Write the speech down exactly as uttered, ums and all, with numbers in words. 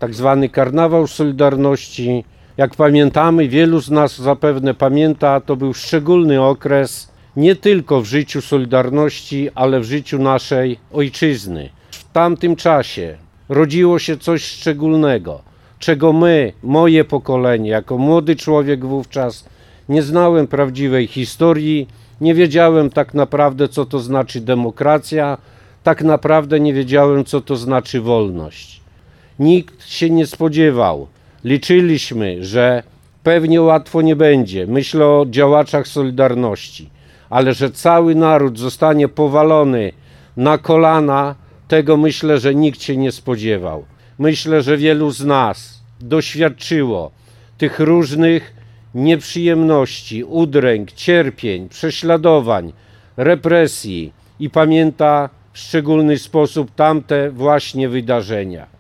tak zwany Karnawał Solidarności. Jak pamiętamy, wielu z nas zapewne pamięta, to był szczególny okres nie tylko w życiu Solidarności, ale w życiu naszej ojczyzny. W tamtym czasie rodziło się coś szczególnego, czego my, moje pokolenie, jako młody człowiek wówczas, nie znałem prawdziwej historii, nie wiedziałem tak naprawdę, co to znaczy demokracja, tak naprawdę nie wiedziałem, co to znaczy wolność. Nikt się nie spodziewał. Liczyliśmy, że pewnie łatwo nie będzie. Myślę o działaczach Solidarności, ale że cały naród zostanie powalony na kolana, tego myślę, że nikt się nie spodziewał. Myślę, że wielu z nas doświadczyło tych różnych nieprzyjemności, udręk, cierpień, prześladowań, represji i pamięta w szczególny sposób tamte właśnie wydarzenia.